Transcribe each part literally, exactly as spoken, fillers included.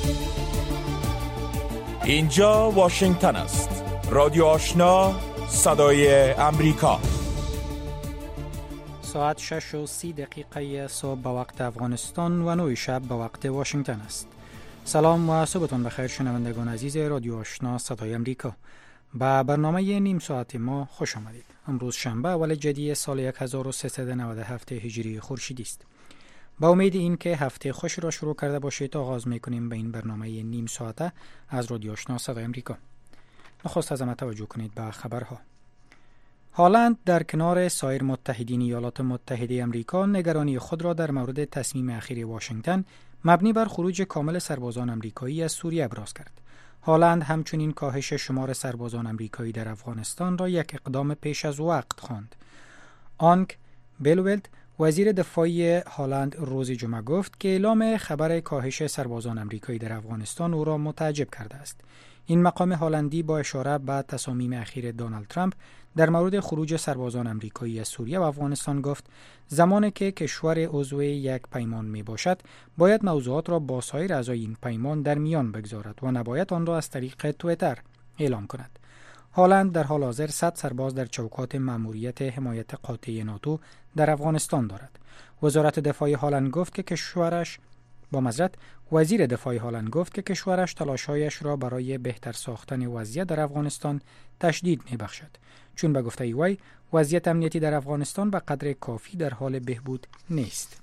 اینجا واشنگتن است. رادیو آشنا، صدای امریکا. ساعت شش و سی دقیقه صبح به وقت افغانستان و نه شب به وقت واشنگتن است. سلام و صبحتون بخیر شنوندگان عزیز رادیو آشنا صدای امریکا. با برنامه نیم ساعت ما خوش آمدید. امروز شنبه اول جدی سال هزار و سیصد و نود و هفت هجری خورشیدی است. با امید این که هفته خوش را شروع کرده باشید آغاز میکنیم به این برنامه نیم ساعته از رادیو آشنا صدای امریکا. نخست از همه توجه کنید به خبرها. هالند در کنار سایر متحدین ایالات متحده امریکا نگرانی خود را در مورد تصمیم اخیر واشنگتن مبنی بر خروج کامل سربازان امریکایی از سوریه ابراز کرد. هالند همچنین کاهش شمار سربازان امریکایی در افغانستان را یک اقدام پیش از وقت خواند. آنک بلوولد وزیر دفاعی هالند روز جمعه گفت که اعلام خبر کاهش سربازان امریکایی در افغانستان او را متعجب کرده است. این مقام هالندی با اشاره به تصامیم اخیر دونالد ترامپ در مورد خروج سربازان امریکایی از سوریه و افغانستان گفت زمانی که کشور عضو یک پیمان می باشد باید موضوعات را با سایر اعضای این پیمان در میان بگذارد و نباید آن را از طریق توییتر اعلام کند. هالند در حال حاضر صد سرباز در چوکات مأموریت حمایت قاطع ناتو در افغانستان دارد. وزارت دفاع هالند گفت که کشورش با معذرت وزیر دفاع هالند گفت که کشورش تلاش‌هایش را برای بهتر ساختن وضعیت در افغانستان تشدید می‌بخشد، چون به گفته وی وضعیت امنیتی در افغانستان به قدر کافی در حال بهبود نیست.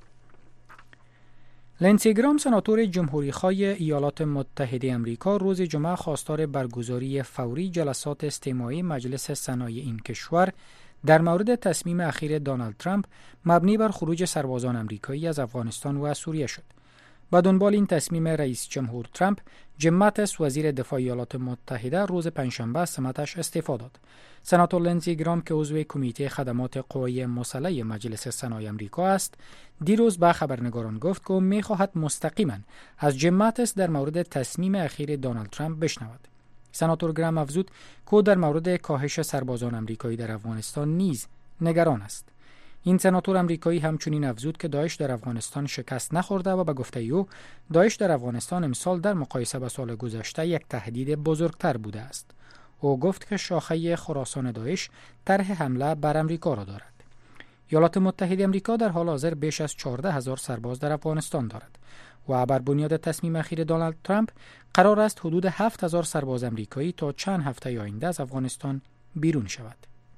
لنسی گرام سناتور جمهوری‌خواه ایالات متحده آمریکا روز جمعه خواستار برگزاری فوری جلسات استماعی مجلس سنای این کشور در مورد تصمیم اخیر دونالد ترامپ مبنی بر خروج سربازان امریکایی از افغانستان و سوریه شد. با دنبال این تصمیم رئیس جمهور ترامپ، جیم ماتیس وزیر دفاع ایالات متحده روز پنجشنبه از سمتش استعفا داد. سناتور لنسی گرام که عضو کمیته خدمات قوای مسلح مجلس سنای آمریکا است، دیروز به خبرنگاران گفت که می‌خواهد مستقیما از جیم ماتیس در مورد تصمیم اخیر دونالد ترامپ بشنود. سناتور گرام افزود که در مورد کاهش سربازان امریکایی در افغانستان نیز نگران است. این سناتور امریکایی همچنین افزود که داعش در افغانستان شکست نخورده و به گفته او داعش در افغانستان امسال در مقایسه با سال گذشته یک تهدید بزرگتر بوده است. او گفت که شاخه خراسان داعش طرح حمله بر امریکا را دارد. ایالات متحده امریکا در حال حاضر بیش از چهارده هزار سرباز در افغانستان دارد و بر بنیاد تصمیم اخیر دونالد ترامپ قرار است حدود هفت هزار سرباز امریکایی تا چند هفته آینده از افغانستان بیرون شود.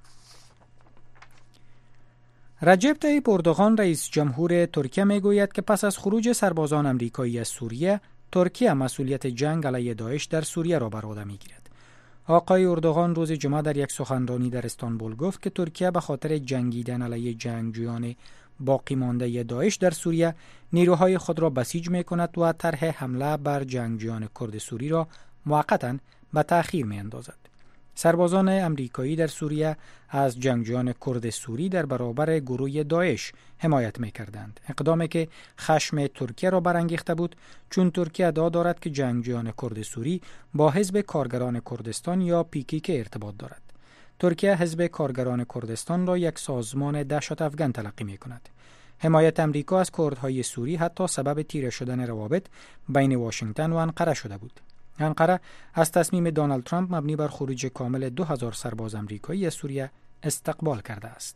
رجب طیب اردوغان رئیس جمهور ترکیه میگوید که پس از خروج سربازان امریکایی از سوریه، ترکیه مسئولیت جنگ علیه داعش در سوریه را بر عهده میگیرد. آقای اردوغان روز جمعه در یک سخنرانی در استانبول گفت که ترکیه به خاطر جنگیدن علیه جنگجویان باقی مانده داعش در سوریه نیروهای خود را بسیج میکند و طرح حمله بر جنگجویان کرد سوری را موقتا به تأخیر میاندازد. سربازان امریکایی در سوریه از جنگجویان کرد سوری در برابر گروه داعش حمایت می‌کردند، اقدامی که خشم ترکیه را برانگیخته بود، چون ترکیه ادعا دارد که جنگجویان کرد سوری با حزب کارگران کردستان یا پی کی کی ارتباط دارد. ترکیه حزب کارگران کردستان را یک سازمان دهشت افغان تلقی می‌کند. حمایت امریکا از کردهای سوری حتی سبب تیره شدن روابط بین واشنگتن و انقره شده بود. انقره از تصمیم دونالد ترامپ مبنی بر خروج کامل دو هزار سرباز امریکایی از سوریه استقبال کرده است.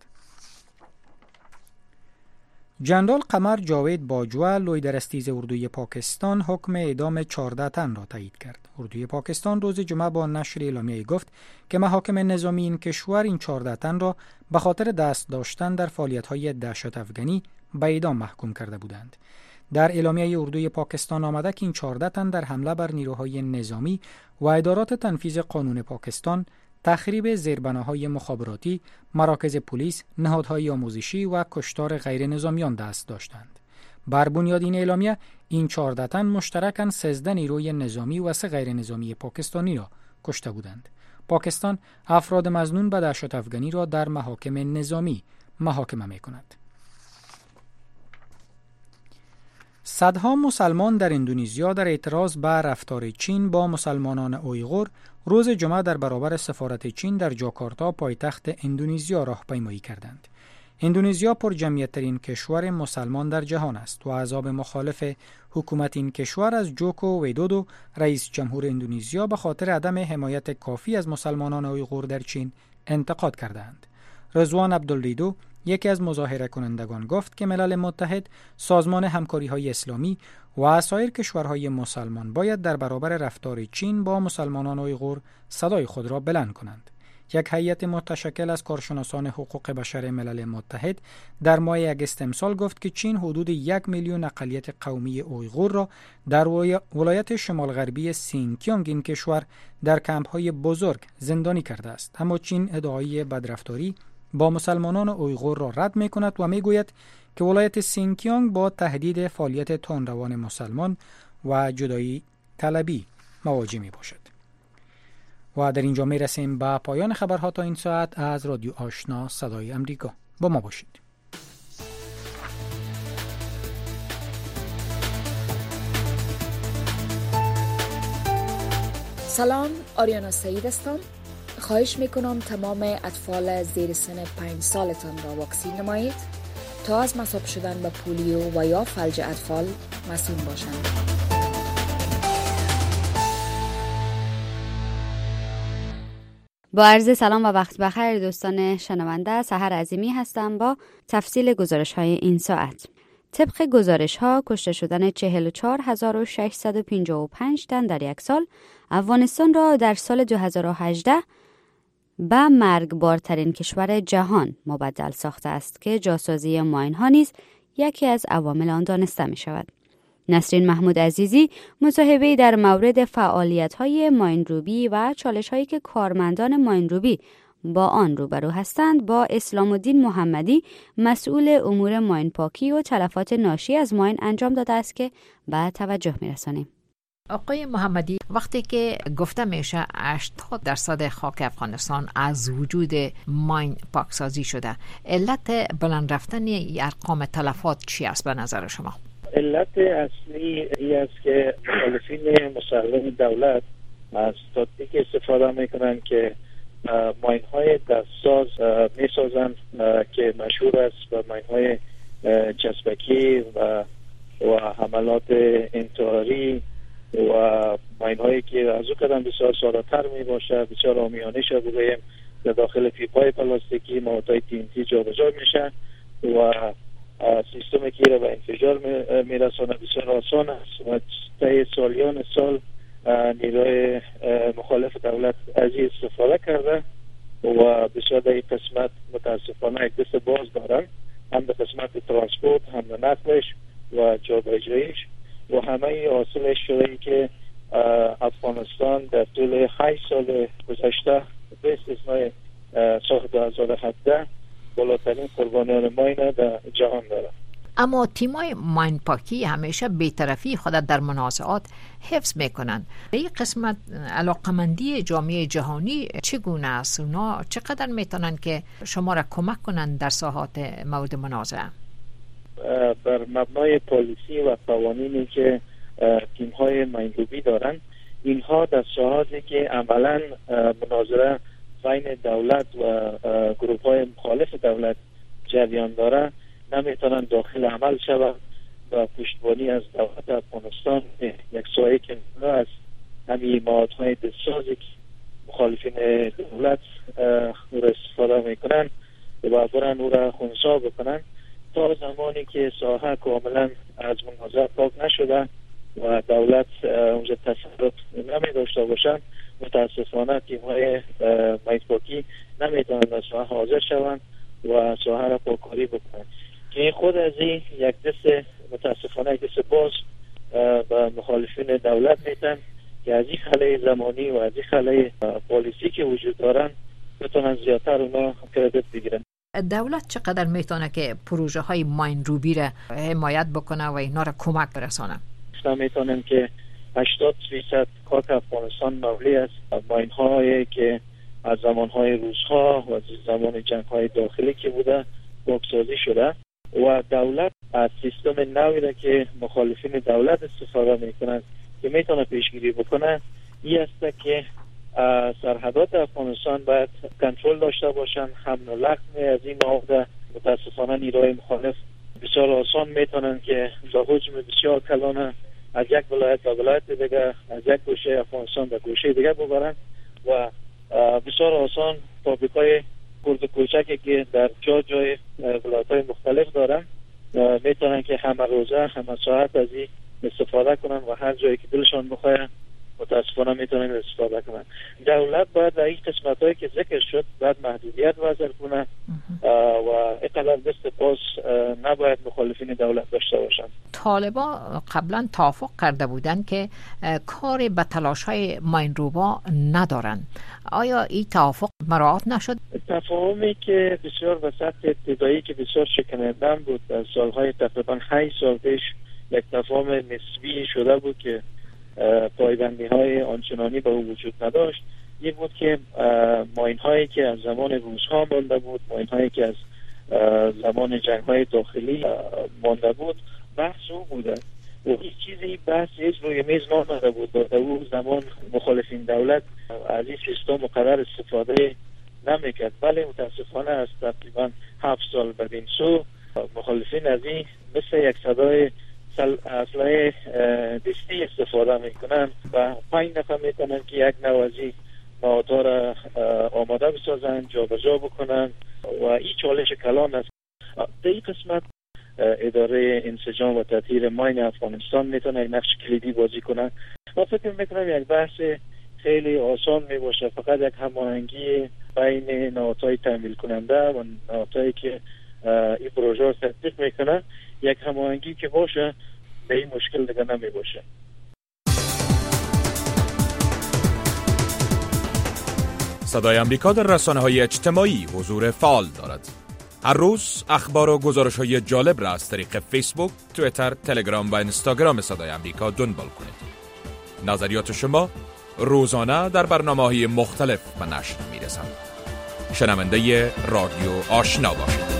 جنرال قمر جاوید باجوه لوی درستیز اردوی پاکستان حکم اعدام چهارده تن را تایید کرد. اردوی پاکستان روز جمعه با نشر اعلامیه گفت که محاکم نظامی این کشور این چهارده تن را به خاطر دست داشتن در فعالیت‌های دهشت افغانی به اعدام محکوم کرده بودند. در اعلامیه اردوی پاکستان آمده که این چهارده تن در حمله بر نیروهای نظامی و ادارات تنفیذ قانون پاکستان، تخریب زیربناهای مخابراتی، مراکز پلیس، نهادهای آموزشی و کشتار غیر نظامیان دست داشتند. بر بنیاد این اعلامیه این چهارده تن مشترکاً سیزده نیروی نظامی و سه غیر نظامی پاکستانی را کشته بودند. پاکستان افراد مظنون به دهشت افغانی را در محاکم نظامی محاکمه می‌کند. صدها مسلمان در اندونزیا در اعتراض به رفتار چین با مسلمانان اویغور روز جمعه در برابر سفارت چین در جاکارتا پایتخت اندونزیا راهپیمایی کردند. اندونزیا پر جمعیت ترین کشور مسلمان در جهان است و احزاب مخالف حکومت این کشور از جوکو ویدودو رئیس جمهور اندونزیا به خاطر عدم حمایت کافی از مسلمانان اویغور در چین انتقاد کردند. رضوان عبدالریدو یکی از مظاهره کنندگان گفت که ملل متحد، سازمان همکاری‌های اسلامی و سایر کشورهای مسلمان باید در برابر رفتار چین با مسلمانان اویغور صدای خود را بلند کنند. یک هیئت متشکل از کارشناسان حقوق بشر ملل متحد در ماه اگست امسال گفت که چین حدود یک میلیون اقلیت قومی اویغور را در ولایت شمال غربی سینکیانگ این کشور در کمپ‌های بزرگ زندانی کرده است. اما چین ادعای بدرفتاری با مسلمانان اویغور را رد می‌کند و می‌گوید که ولایت سینکیانگ با تهدید فعالیت تندروان مسلمان و جدایی طلبی مواجه می‌باشد. و در اینجا می رسیم به پایان خبرها تا این ساعت از رادیو آشنا صدای امریکا. با ما باشید. سلام، آریانا سعید هستم. خواهش میکنم تمام اطفال زیر سن پنج سالتان را واکسین نمایید تا از مصاب شدن به پولیو و یا فلج اطفال مسئول باشند. با عرض سلام و وقت بخیر دوستان شنونده، سحر عظیمی هستم با تفصیل گزارش های این ساعت. طبق گزارش ها کشته شدن چهل و چهار هزار و ششصد و پنجاه و پنج تن در یک سال افغانستان را در سال دو هزار و هجده به مرگبارترین کشور جهان مبدل ساخته است که جاسازی ماین ها نیز یکی از عوامل آن دانسته می شود. نسرین محمود عزیزی مصاحبه‌ای در مورد فعالیت‌های ماینروبی و چالش‌هایی که کارمندان ماینروبی با آن روبرو هستند با اسلام الدین محمدی مسئول امور ماین پاکی و تلفات ناشی از ماین انجام داده است که به توجه می‌رسانیم. آقای محمدی، وقتی که گفته میشه هشتاد درصد خاک افغانستان از وجود ماین پاکسازی شده، علت بلند رفتن ارقام تلفات چی است به نظر شما؟ علت اصلی ای است که مخالفین مسلم دولت از تاکتیک استفاده میکنن که ماین های دستساز میسازن که مشهور است به ماین های چسبکی و و حملات انتحاری و ماین هایی که از او قدم بسیار ساده تر می باشه، بسیار آمیانه شد بگویم در داخل پیپ های پلاستیکی مواد های تینتی جا به جا میشه و سیستم که را به انفجار میرسانه بسیار آسان است و طی سالیان سال نیروی مخالف دولت از این استفاده کرده و بسیار در این قسمت متاسفانه یک دست باز دارن، هم در قسمت ترانسپورت، هم در نقلش و جابجاییش و همه حاصلش شده ای که افغانستان در طول هشت سال گذشته به استثنای سال دو هزار و هفده بالاترین قربانیان ماین در جهان داره. اما تیمای ماین پاکی همیشه بی‌طرفی خود در منازعات حفظ میکنند. این قسمت علاقمندی جامعه جهانی چگونه است؟ اونا چقدر میتونن که شما را کمک کنند در ساحات مورد منازعه؟ بر مبنای پالیسی و قوانینی که تیم‌های ماینروبی دارن، اینها در ساحاتی که عملاً مناظره بین دولت و گروه‌های مخالف دولت جریان داره نمیتونن داخل عمل شوند و پشتیبانی از دولت افغانستان یک سایه که از همین موادهای دستسازی که مخالفین دولت او را استفاده میکنن و برن او را خنثی بکنن تا زمانی که ساحه کاملا از منازعه پاک نشده و دولت اونجا تسلط نمی داشته باشند، متاسفانه تیم‌های ماینپاکی نمیتونن در ساحه حاضر شوند و ساحه را پاککاری بکنند که این خود از این یک دست متاسفانه یک دست باز به مخالفین دولت میتن که از این خلای زمانی و از این خلای پالیسی که وجود دارن بتونن زیادتر اونا کردیت بگیرن. دولت چقدر میتونه که پروژه های ماین روبی را حمایت بکنه و اینا را کمک برسانه؟ میتونن که هشتاد فیصد خاک افغانستان مبنی است ماین هایی که از زمان های روزها و از زمان جنگ های داخلی که بوده پاکسازی شده و دولت از سیستم نوی را که مخالفین دولت استفاده میکنند که میتونه پیشگیری بکنه این است که سرحدات افغانستان باید کنترل داشته باشن، حمل و نقل از این مواد متاسفانه نیروهای مخالف بسیار آسان میتونن که با حجم بسیار کلانه از یک ولایت به ولایت دیگه، از یک گوشه افغانستان به گوشه دیگه ببرن و بسیار آسان فابریکای خرد و کوچکی که در جا جای ولایت‌های مختلف دارن میتونن که همه روزه همه ساعت از این استفاده کنن و هر جایی که دلشان بخواه متاسفانه میتونن استفاده کنن. دولت باید در این قسمت‌هایی که ذکر شد باید محدودیت وضع کنه و اینقدر دست باز نباید مخالفین دولت داشته باشن. طالبا قبلا توافق کرده بودند که کار به تلاش‌های ماینروبا ندارن. آیا این توافق مراعات نشد؟ تفاهمی که بسیار وسط ابتدایی که بسیار شکننده بود در سالهای تقریبا هشت سال پیش یک تفاهم نسبی شده بود که پایبندی های آنچنانی به او وجود نداشت. این بود که ماین هایی که از زمان روس‌ها مانده بود، ماین هایی که از زمان جنگ های داخلی مانده بود، بحث او بوده و هیچ چیزی بحث هیچ روی میز نامده بود. در او زمان مخالفین دولت از این سیستم مقرر استفاده نمیکرد، ولی متاسفانه از تقریبا هفت سال بعد سو مخالفین از این مثل یک صدای اسلحه دستی استفاده میکنن و پنج نفر میتونن که یک نوازی موادها را آماده بسازن، جا به جا بکنن و این چالش کلان است. در این قسمت اداره انسجام و تطهیر ماین افغانستان میتونه یک نقش کلیدی بازی کنن. ما فکر میکنم یک بحث خیلی آسان میباشه، فقط یک هماهنگی بین نهادهای تامین کننده و نهادهایی که این پروژه رو تطبیق میکنن، یک هماهنگی که باشه به این مشکل دیگه نمی باشه. صدای امریکا در رسانه‌های اجتماعی حضور فعال دارد. هر روز اخبار و گزارش‌های جالب را از طریق فیسبوک، توییتر، تلگرام و اینستاگرام صدای امریکا دنبال کنید. نظریات شما روزانه در برنامه‌های مختلف به نشر می‌رسند. شنونده رادیو آشنا باشید.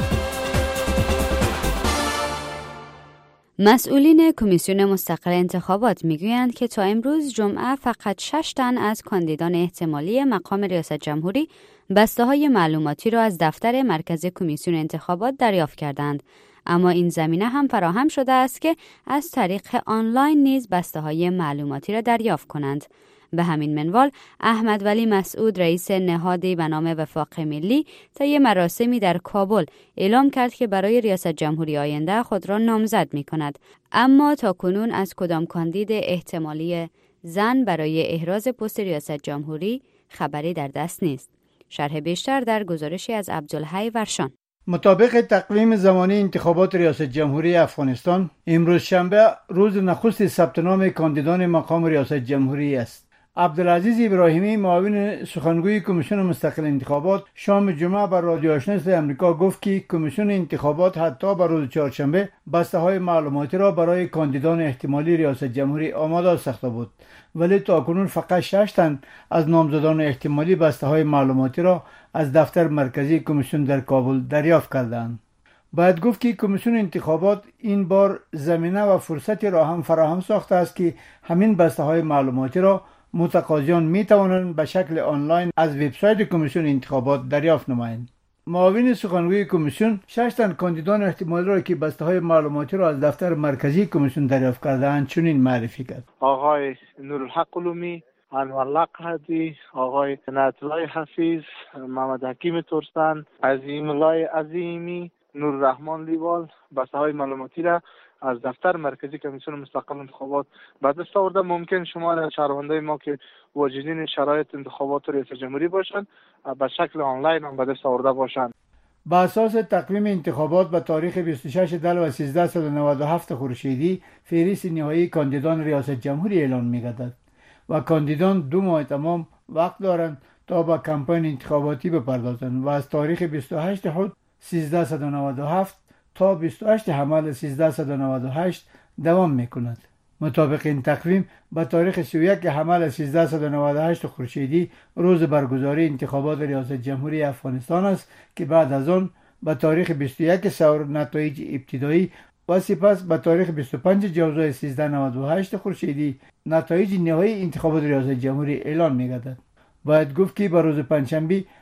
مسئولین کمیسیون مستقل انتخابات میگویند که تا امروز جمعه فقط شش تن از کاندیدان احتمالی مقام ریاست جمهوری بسته‌های معلوماتی را از دفتر مرکز کمیسیون انتخابات دریافت کردند، اما این زمینه هم فراهم شده است که از طریق آنلاین نیز بسته‌های معلوماتی را دریافت کنند. به همین منوال احمد ولی مسعود رئیس نهادی به نام وفاق ملی طی مراسمی در کابل اعلام کرد که برای ریاست جمهوری آینده خود را نامزد می کند، اما تا کنون از کدام کاندید احتمالی زن برای احراز پست ریاست جمهوری خبری در دست نیست. شرح بیشتر در گزارشی از عبدالحی ورشان. مطابق تقویم زمانی انتخابات ریاست جمهوری افغانستان، امروز شنبه روز نخست ثبت نام کاندیدان مقام ریاست جمهوری است. عبدالعزیز ابراهیمی معاون سخنگوی کمیسیون مستقل انتخابات شام جمعه بر رادیو آشنا صدای آمریکا گفت که کمیسیون انتخابات حتی بر روز چهارشنبه بسته‌های معلوماتی را برای کاندیدان احتمالی ریاست جمهوری آماده ساخته بود، ولی تاکنون فقط شش تن از نامزدان احتمالی بسته‌های معلوماتی را از دفتر مرکزی کمیسیون در کابل دریافت کردند. باید گفت که کمیسیون انتخابات این بار زمینه و فرصتی را هم فراهم ساخته است که همین بسته‌های معلوماتی را متقاضیان می توانند به شکل آنلاین از وبسایت کمیسیون انتخابات دریافت نمایند. معاون سخنگوی کمیسیون شش تن کاندیدان احتمالی را که بسته‌های معلوماتی را از دفتر مرکزی کمیسیون دریافت کرده‌اند چنین معرفی کرد: آقای نورالحق علومی، انورالله قحطی، آقای نعمت‌الله حفیظ، محمد حکیم ترسن، عظیم الله عظیمی، نورالرحمن لیوال بسته‌های معلوماتی را از دفتر مرکزی کمیسیون مستقل انتخابات به دست آورده. ممکن شما از شهروندان ما که واجدین شرایط انتخابات ریاست جمهوری باشند به شکل آنلاین هم به دست آورده باشند. با اساس تقویم انتخابات به تاریخ بیست و شش دی و سیزده و نود و هفت خورشیدی فهرست نهایی کاندیدان ریاست جمهوری اعلان می‌گردد و کاندیدان دو ماه تمام وقت دارند تا به کمپاین انتخاباتی بپردازند و از تاریخ بیست و هشت حد سیزده و نود و هفت تا بیست و هشت حمل سیزده و نود و هشت دوام می‌کند. مطابق این تقویم به تاریخ سی و یک حمل سیزده و نود و هشت خورشیدی روز برگزاری انتخابات ریاست جمهوری افغانستان است که بعد از آن به تاریخ بیست و یک سور نتایج ابتدایی و سپس به تاریخ بیست و پنج جوزای سیزده و نود و هشت خورشیدی نتایج نهایی انتخابات ریاست جمهوری اعلان می‌گردد. باید گفت که به روز پنجشنبه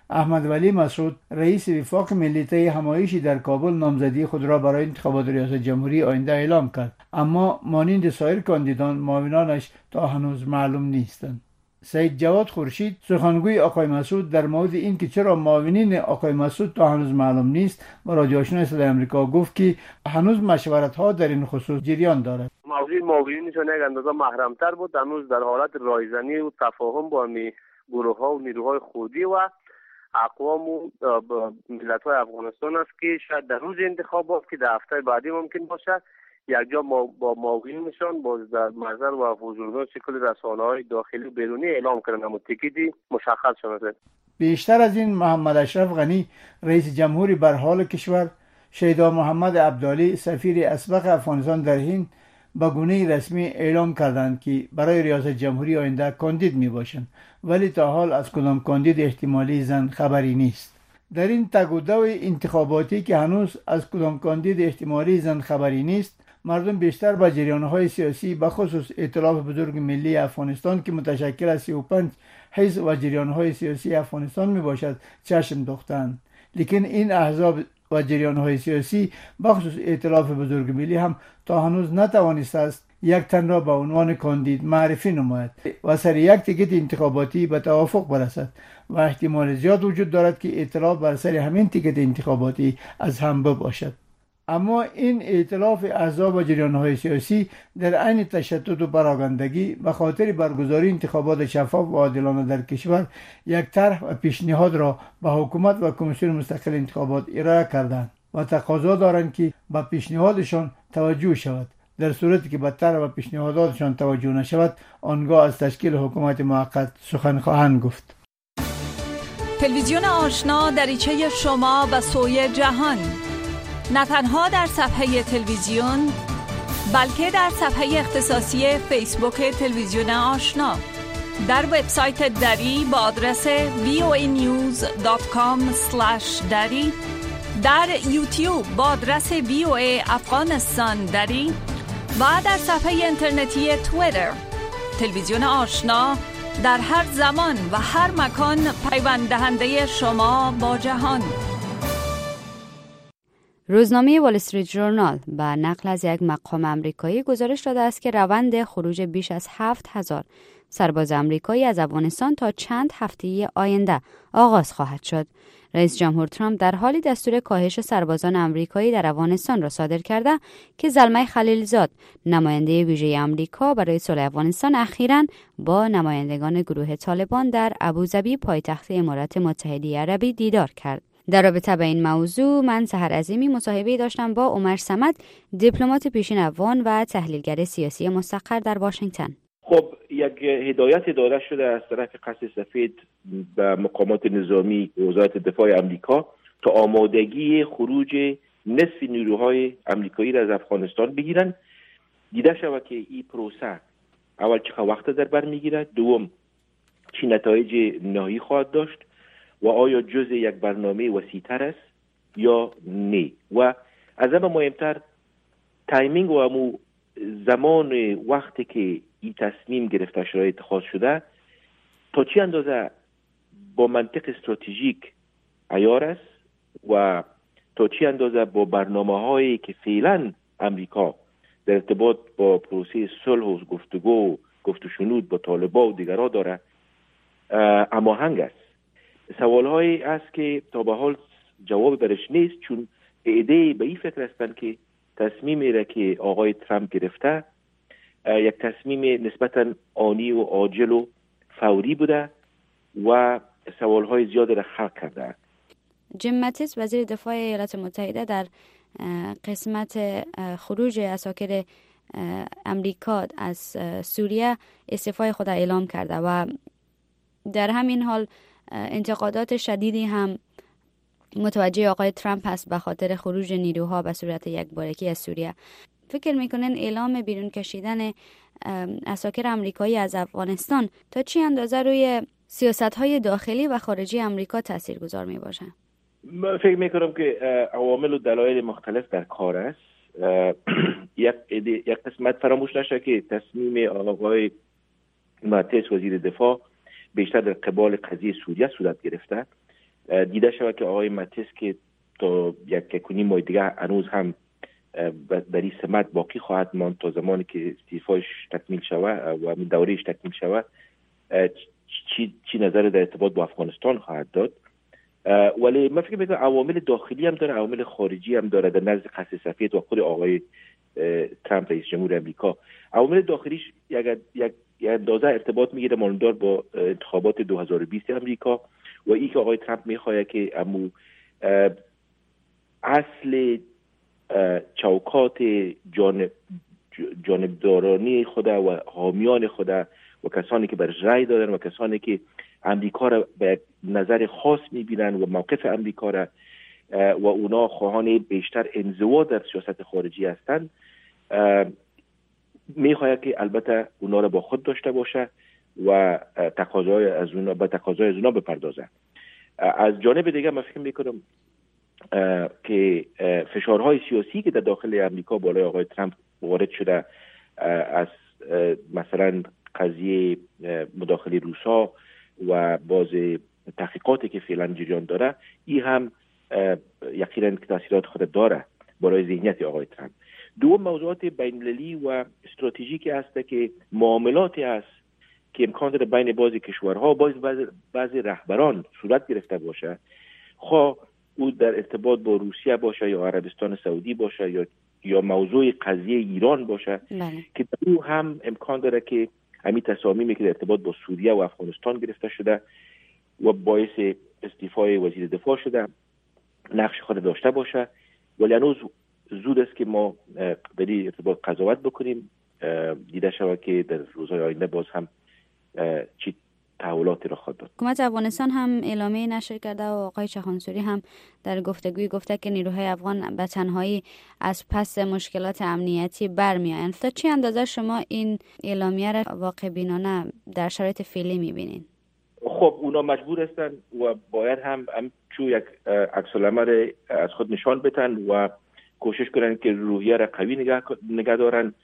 احمد ولی مسعود رئیس وفاق ملی طی همایشی در کابل نامزدی خود را برای انتخابات ریاست جمهوری آینده اعلام کرد، اما مانند سایر کاندیدان معاونانش تا هنوز معلوم نیستند. سید جواد خورشید سخنگوی آقای مسعود در مورد اینکه چرا معاونین آقای مسعود تا هنوز معلوم نیست با رادیو آشنا صدای آمریکا گفت که هنوز مشورت ها در این خصوص جریان دارد. موضوع معاونینشون یک اندازه محرمتر بود، هنوز در حالت رایزنی و تفاهم با گروه ها و نیروهای خودی و اقوام و ملت های افغانستان است که شاید در روز انتخابات که در هفته بعدی ممکن باشد یک جا با معاونینشان باز در محضر و حضور شکل رسانه‌های داخلی و بیرونی اعلام کردن اما تیکیدی مشخص شده. بیشتر از این محمد اشرف غنی رئیس جمهوری بر حال کشور، شیدا محمد عبدالی سفیر اسبق افغانستان در هند با گونه رسمی اعلام کردند که برای ریاست جمهوری آینده کاندید می باشند، ولی تا حال از کدام کاندید احتمالی زن خبری نیست. در این تگ و دو انتخاباتی که هنوز از کدام کاندید احتمالی زن خبری نیست، مردم بیشتر با جریان‌های سیاسی به خصوص ائتلاف بزرگ ملی افغانستان که متشکل از سی و پنج حزب و جریان‌های سیاسی افغانستان می باشد چشم دوختند. لیکن این احزاب و جریان‌های سیاسی بخصوص ائتلاف بزرگ ملی هم تا هنوز نتوانسته است یک تن را به عنوان کاندید معرفی نماید و سر یک تیکت انتخاباتی به توافق برسد و احتمال زیاد وجود دارد که ائتلاف بر سر همین تیکت انتخاباتی از هم باشد. اما این ائتلاف احزاب و جریان‌های سیاسی در عین تشدد و پراگندگی به خاطر برگزاری انتخابات شفاف و عادلانه در کشور یک طرح و پیشنهاد را به حکومت و کمیسیون مستقل انتخابات ارائه کردند و تقاضا دارند که به پیشنهادشان توجه شود. در صورتی که به طرح و پیشنهاداتشان توجه نشود، آنگاه از تشکیل حکومت موقت سخن خواهند گفت. تلویزیون آشنا دریچه شما و سوی جهان، نه تنها در صفحه تلویزیون بلکه در صفحه اختصاصی فیسبوک تلویزیون آشنا، در وبسایت دری با آدرس وی او ای نیوز دات کام اسلش دری، در یوتیوب با آدرس وی او ای افغانستان دری و در صفحه اینترنتی توییتر. تلویزیون آشنا در هر زمان و هر مکان پیوند دهنده شما با جهان. روزنامه وال استریت ژورنال به نقل از یک مقام آمریکایی گزارش داده است که روند خروج بیش از هفت هزار سرباز آمریکایی از افغانستان تا چند هفته آینده آغاز خواهد شد. رئیس جمهور ترامپ در حالی دستور کاهش سربازان آمریکایی در افغانستان را صادر کرده که زلمه خلیلزاد، نماینده ویژه آمریکا برای صلح افغانستان، اخیراً با نمایندگان گروه طالبان در ابوظبی پایتخت امارات متحده عربی دیدار کرد. در رابطه با این موضوع من سحر عظیمی مصاحبه داشتم با عمر صمد، دیپلمات پیشین افغان و تحلیلگر سیاسی مستقر در واشنگتن. خب یک هدایت داده شده از طرف قصر سفید به مقامات نظامی وزارت دفاع آمریکا تا آمادگی خروج نصف نیروهای آمریکایی را از افغانستان بگیرن. دیده شود که این پروسه اول چقدر وقت در بر میگیرد، دوم چی نتایج نهایی خواهد داشت و آیا جزء یک برنامه وسیع‌تر است یا نه، و از همه مهمتر تایمینگ و امو زمان وقتی که این تصمیم گرفته شده اتخاذ شده تا چی اندازه با منطق استراتژیک عیار است و تا چی اندازه با برنامه هایی که فعلا امریکا در ارتباط با پروسه صلح و گفتگو گفت و شنود با طالبان و دیگرها داره هماهنگ است. سوال هایی است که تا به حال جواب برش نیست، چون ایده به این فکر هستند که تصمیمی را که آقای ترامپ گرفته یک تصمیم نسبتاً آنی و عاجل و فوری بوده و سوال های زیاد را خلق کرده. جیم ماتیس وزیر دفاع ایالات متحده در قسمت خروج عساکر امریکا از سوریه استعفای خود اعلام کرده و در همین حال انتقادات شدیدی هم متوجه آقای ترامپ هست به خاطر خروج نیروها به صورت یکبارگی از سوریه. فکر میکنن اعلام بیرون کشیدن عساکر آمریکایی از افغانستان تا چی اندازه روی سیاست‌های داخلی و خارجی آمریکا تاثیرگذار میباشه؟ من فکر میکنم که عوامل و دلایل مختلف در کار است. یک یک قسمت فراموش نشه که تصمیم آقای ماتیس وزیر دفاع بیشتر در قبال قضیه سوریه صورت گرفته دیده شود که آقای ماتیس که تا یک کنی ماه دیگه هنوز هم در این سمت باقی خواهد ماند تا زمانی که استعفایش تکمیل شود و دورهش تکمیل شود، چی چی نظر در ارتباط با افغانستان خواهد داد. ولی من فکر میکنم عوامل داخلی هم داره، عوامل خارجی هم داره در نزد قصر سفید و خود آقای ترامپ رئیس جمهور امریکا. عوامل داخلیش یک یک اندازه ارتباط میگیره ماندار با انتخابات دو هزار و بیست امریکا و این که آقای ترامپ میخواد که امو اصل چوکات جانب جانبدارانی خود و حامیان خود و کسانی که برش رای دادن و کسانی که امریکا را به نظر خاص میبینن و موقف امریکا را و اونا خواهان بیشتر انزوا در سیاست خارجی هستند، میخواهد که البته اونا را با خود داشته باشه و تقاضای از اونا به تقاضای از اونا بپردازه. از جانب دیگه من فکر میکنم که فشارهای سیاسی که در داخل امریکا بالای آقای ترامپ وارد شده، از مثلا قضیه مداخله روسا و باز تحقیقاتی که فعلا جریان داره، این هم یقینا تاثیرات خود داره بالای ذهنیت آقای ترامپ. دوم موضوعات بین‌المللی و استراتژیکی هست که معاملاتی است که امکان داره بین بعضی کشورها باز بعضی رهبران صورت گرفته باشه، خواه او در ارتباط با روسیه باشه یا عربستان سعودی باشه یا یا موضوع قضیه ایران باشه بله. که در او هم امکان داره که همین تصامیمی که در ارتباط با سوریه و افغانستان گرفته شده و باعث استعفای وزیر دفاع شده نقش خود داشته باشه. ولی هنوز زود است که ما در این ارتباط قضاوت بکنیم. دیده شود که در روزهای آینده باز هم چی تحولاتی را خواهد داد. حکومت افغانستان هم اعلامیه نشر کرده و آقای چخانسوری هم در گفتگوی گفته که نیروهای افغان به تنهایی از پس مشکلات امنیتی برمیآیند. تا چه اندازه شما این اعلامیه را واقع بینانه در شرایط فعلی می‌بینید؟ خب اونا مجبور هستن و باید هم همچون یک عکس العمل از خود نشان بدن و کوشش کنن که روحیه را قوی نگه, نگه دارن.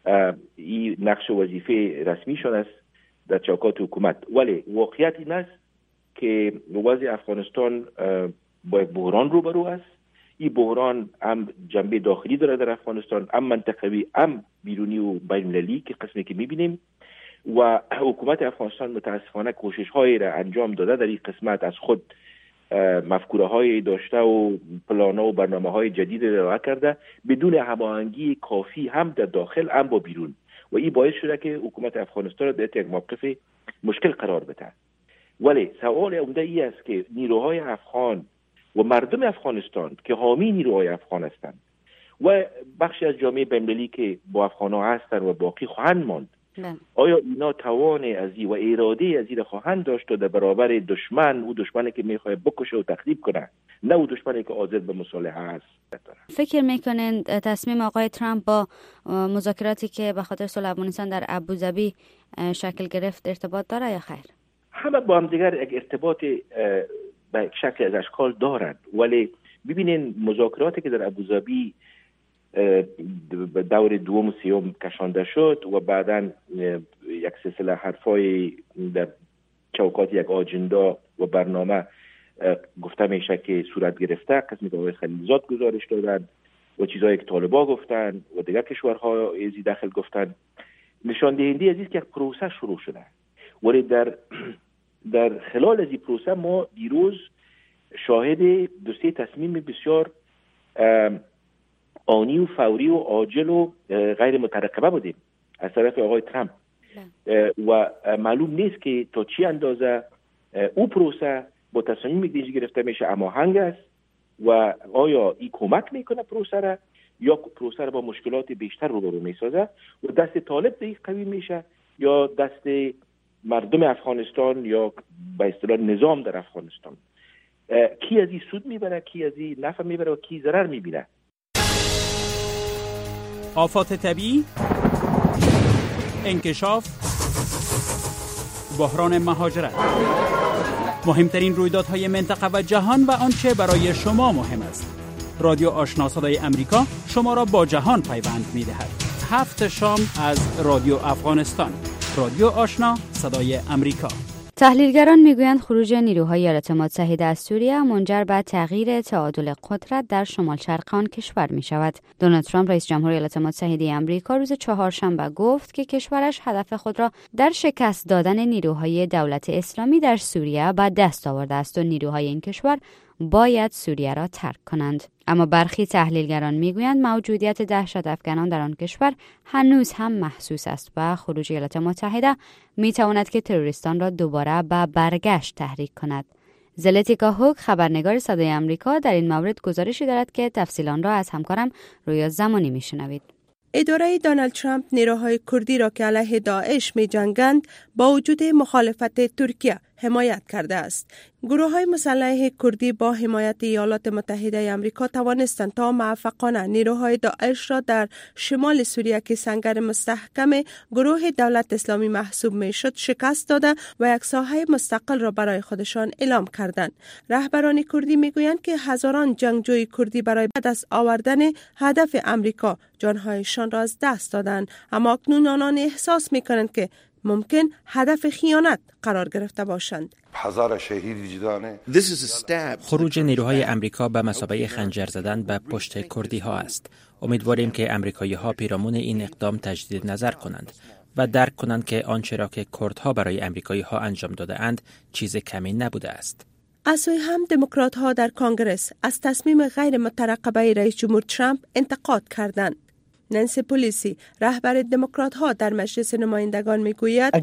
این نقش وظیفه رسمیشون است در چوکات حکومت. ولی واقعیت این است که وضع افغانستان با یک بحران روبرو است. این بحران هم جنبه داخلی داره در افغانستان، هم منطقوی، هم بیرونی و بین‌المللی که قسمی که می‌بینیم و حکومت افغانستان متاسفانه کوشش‌هایی را انجام داده در این قسمت، از خود مفکوره‌های داشته و پلان‌ها و برنامه‌های جدید را کرده بدون هماهنگی کافی هم در داخل هم با بیرون و این باعث شده که حکومت افغانستان را در یک موقف مشکل قرار بده. ولی سوال عمده ای است که نیروهای افغان و مردم افغانستان که حامی نیروهای افغان هستند و بخشی از جامعه بین‌المللی که با افغان‌ها هستند و باقی خواهند ماند، آیا اینا توان از این و اراده از این خواهند داشت در برابر دشمن، او دشمنی که میخواد بکشه و تخریب کنه، نه او دشمنی که حاضر به مصالحه است؟ فکر میکنین تصمیم آقای ترامپ با مذاکراتی که به خاطر صلح افغانستان در ابوظبی شکل گرفت ارتباط داره یا خیر؟ همه با هم دیگر یک ارتباط به شکل از اشکال دارند، ولی ببینین مذاکراتی که در ابوظبی دور دوم و سیوم کشانده شد و بعداً یک سلسله حرفای در چوکات یک آجندا و برنامه گفته میشه که صورت گرفته، قسمی که آقای خلیلزاد گزارش دادن و چیزایی که طالبا گفتن و دیگر کشورها ازی داخل گفتن، نشان دهنده از این که یک پروسه شروع شده. ولی در در خلال از این پروسه ما دیروز شاهد دو سه تصمیم بسیار آنی و فوری و عاجل و غیر مترقبه بودیم از طرف آقای ترامپ و معلوم نیست که تا چی اندازه او پروسه با تصمیمی که گرفته میشه هماهنگ است و آیا این کمک میکنه پروسه را یا پروسه را با مشکلات بیشتر روبرو میسازه و دست طالب دیگه قوی میشه یا دست مردم افغانستان یا به اصطلاح نظام در افغانستان. کی از این سود میبره، کی از این نفع میبره و کی ضرر میبینه؟ آفات طبیعی، انکشاف، بحران مهاجرت، مهمترین رویدادهای منطقه و جهان و آنچه برای شما مهم است. رادیو آشنا صدای امریکا شما را با جهان پیوند می‌دهد. هفت شام از رادیو افغانستان. رادیو آشنا صدای امریکا. تحلیلگران میگویند خروج نیروهای ایالات متحده از سوریه منجر به تغییر تعادل قدرت در شمال شرق آن کشور می شود. دونالد ترامپ رئیس جمهور ایالات متحده آمریکا روز چهارشنبه گفت که کشورش هدف خود را در شکست دادن نیروهای دولت اسلامی در سوریه به دست آورده است و نیروهای این کشور باید سوریه را ترک کنند. اما برخی تحلیلگران میگویند موجودیت دهشت افغانان در آن کشور هنوز هم محسوس است و خروج ایالات متحده میتواند که تروریستان را دوباره به برگشت تحریک کند. زلتیکا هوک خبرنگار صدای آمریکا در این مورد گزارشی دارد که تفصیل آن را از همکارم رویا زمانی میشنوید. اداره دونالد ترامپ نیروهای کردی را که علیه داعش می جنگند با وجود مخالفت ترکیه حمایت کرده است. گروه های مسلح کردی با حمایت ایالات متحده آمریکا توانستند تا موفقانه نیروهای داعش را در شمال سوریه که سنگر مستحکم گروه دولت اسلامی محسوب می شد شکست داده و یک ساحه مستقل را برای خودشان اعلام کردند. رهبران کردی می گویند که هزاران جنگجوی کردی برای به دست آوردن هدف آمریکا جانهایشان را از دست دادند، اما اکنون آنان احساس می کنند که ممکن هدف خیانت قرار گرفته باشند. خروج نیروهای امریکا به مثابه خنجر زدن به پشت کردی ها است. امیدواریم که امریکایی ها پیرامون این اقدام تجدید نظر کنند و درک کنند که آنچه را که کردها برای امریکایی ها انجام داده اند چیز کمی نبوده است. از سوی هم دموکرات ها در کنگره از تصمیم غیر مترقبه رئیس جمهور ترامپ انتقاد کردند. نانسی پلیسی رهبر دموکرات ها در مجلس نمایندگان میگوید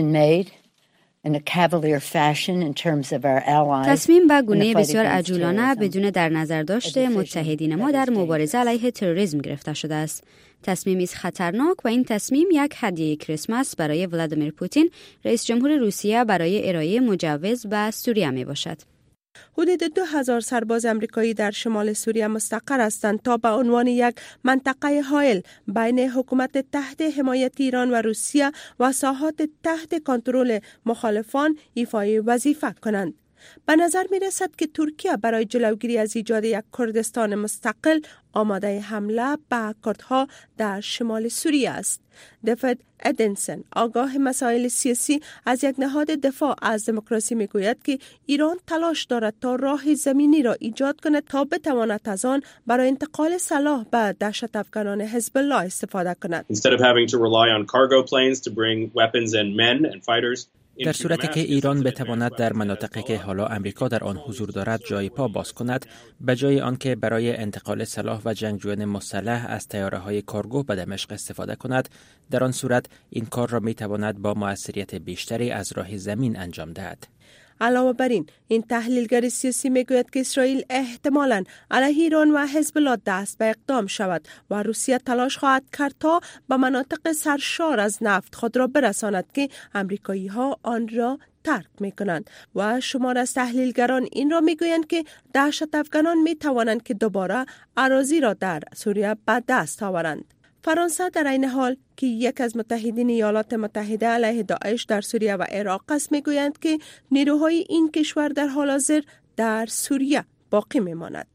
تصمیم به گونه بسیار عجولانه بدون در نظر داشته متحدین ما در مبارزه علیه تروریسم گرفته شده است. تصمیمی است خطرناک و این تصمیم یک هدیه کریسمس برای ولادیمیر پوتین رئیس جمهور روسیه برای ارائه مجوز به سوریه می باشد. حدود دو هزار سرباز امریکایی در شمال سوریه مستقر هستند تا به عنوان یک منطقه حائل بین حکومت تحت حمایت ایران و روسیه و ساحات تحت کنترل مخالفان ایفای وظیفه کنند. به نظر می رسد که ترکیه برای جلوگیری از ایجاد یک کردستان مستقل آماده حمله به کردها در شمال سوریه است. دیوید ادنسن آگاه مسائل سیاسی از یک نهاد دفاع از دموکراسی می گوید که ایران تلاش دارد تا راه زمینی را ایجاد کند تا بتواند از آن برای انتقال سلاح به دهشت افغانان حزب الله استفاده کند. Instead of having to rely on cargo planes to bring weapons and men and fighters, در صورتی که ایران بتواند در مناطقی که حالا امریکا در آن حضور دارد جای پا باز کند، به جای آنکه برای انتقال سلاح و جنگجویان مسلح از طیاره‌های کارگو به دمشق استفاده کند، در آن صورت این کار را میتواند با موثریت بیشتری از راه زمین انجام دهد. علاوه بر این، این تحلیلگر سیاسی میگوید که اسرائیل احتمالاً علیه ایران و حزب الله دست به اقدام شود و روسیه تلاش خواهد کرد تا به مناطق سرشار از نفت خود را برساند که امریکایی ها آن را ترک می کنند و شمار از تحلیلگران این را می گویند که دهشت افغانان می توانند که دوباره اراضی را در سوریه به دست آورند. فرانسه در این حال که یک از متحدین ایالات متحده علیه داعش در سوریه و عراق است میگویند که نیروهای این کشور در حال حاضر در سوریه باقی میماند.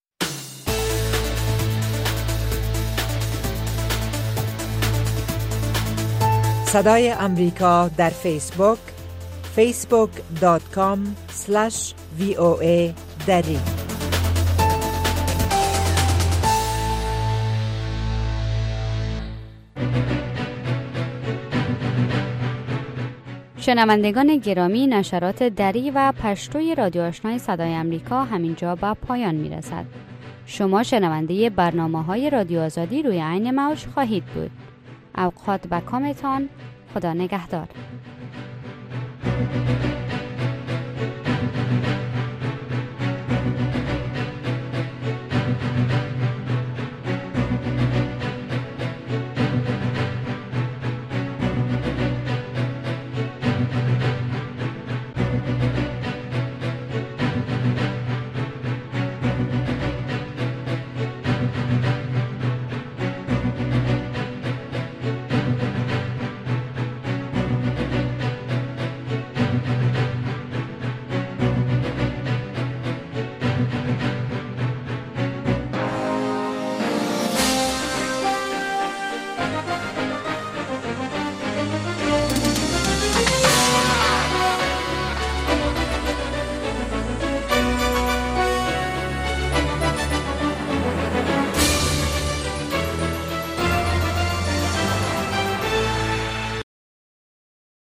صدای امریکا در فیسبوک فیسبوک دات کام اسلش وی او ای دری. شنوندگان گرامی، نشرات دری و پشتوی رادیو آشنای صدای امریکا همینجا به پایان می رسد. شما شنونده برنامه های رادیو آزادی روی عین موج خواهید بود. اوقات و کامتان، خدا نگهدار.